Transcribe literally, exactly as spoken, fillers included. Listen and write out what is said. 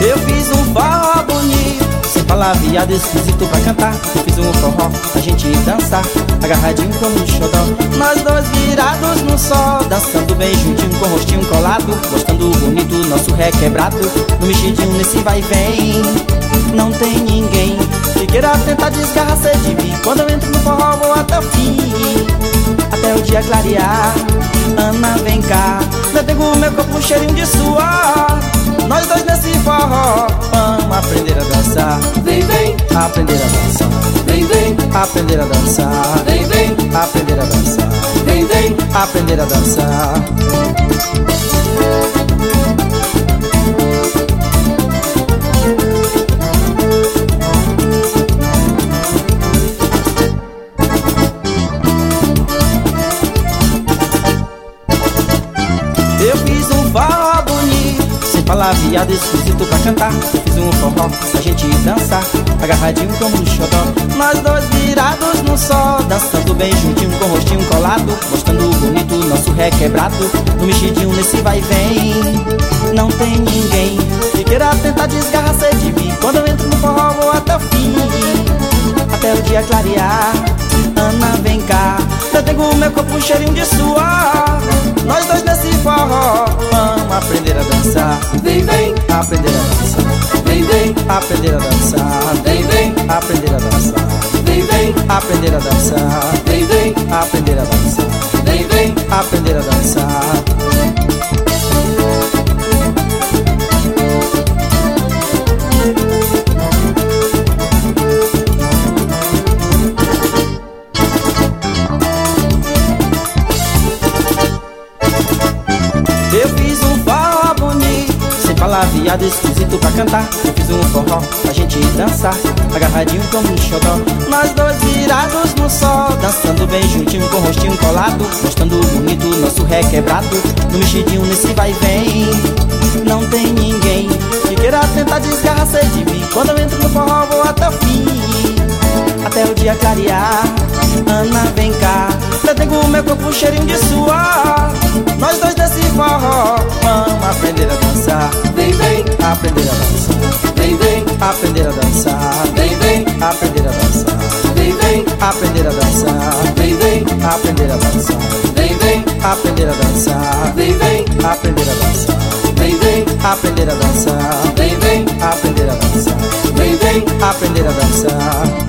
Eu fiz um forró bonito, sem palavreado esquisito pra cantar. Eu fiz um forró pra gente dançar, agarradinho como um xodó. Nós dois virados no sol, dançando bem juntinho com o rostinho colado, mostrando bonito nosso requebrado. No mexidinho nesse vai e vem, não tem ninguém que queira tentar desgarrar-se de mim. Quando eu entro no forró vou até o fim, até o dia clarear. Ana, vem cá, eu tenho meu corpo um cheirinho de suor. Nós dois nesse forró vamos aprender a dançar. Vem, vem, aprender a dançar. Vem, vem, aprender a dançar. Vem, vem, aprender a dançar. Vem, vem, aprender a dançar. Eu fiz um forró bonito, sem palavreado esquisito pra cantar. Eu fiz um forró pra gente dançar, agarradinho como um xodó. Nós dois virados no sol, dançando bem juntinho com o rostinho colado, mostrando bonito nosso requebrado. No mexidinho nesse vai e vem, não tem ninguém que queira tentar desgarrar-se de mim. Quando eu entro no forró vou até o fim, até o dia clarear. Ana, vem cá, eu tenho meu corpo um cheirinho de suor. Nós dois nesse forró vamos aprender a dançar. Vem, vem, aprender a dançar. Vem, vem, aprender a dançar. Vem, vem, aprender a dançar. Vem, vem, aprender a dançar. Vem, vem, aprender a dançar. Vem, vem, aprender a dançar. Eu fiz um forró bonito, sem palavreado esquisito pra cantar. Eu fiz um forró pra gente dançar, agarradinho como um xodó. Nós dois virados no sol, dançando bem juntinho com o rostinho colado, mostrando bonito nosso requebrado. No mexidinho nesse vai e vem, não tem ninguém que queira tentar desgarrar-se de mim. Quando eu entro no forró vou até o fim, até o dia clarear. Ana, vem cá, eu tenho meu corpo um cheirinho de suor. Nós dois nesse forró vamos aprender a dançar. Vem, vem, aprender a dançar. Vem, vem, aprender a dançar. Vem, vem, aprender a dançar. Vem, vem, aprender a dançar. Vem, vem, aprender a dançar. Vem, vem, aprender a dançar. Vem, vem, aprender a dançar. Vem, vem, aprender a dançar. Vem, vem, aprender a dançar. Vem, vem, aprender a dançar.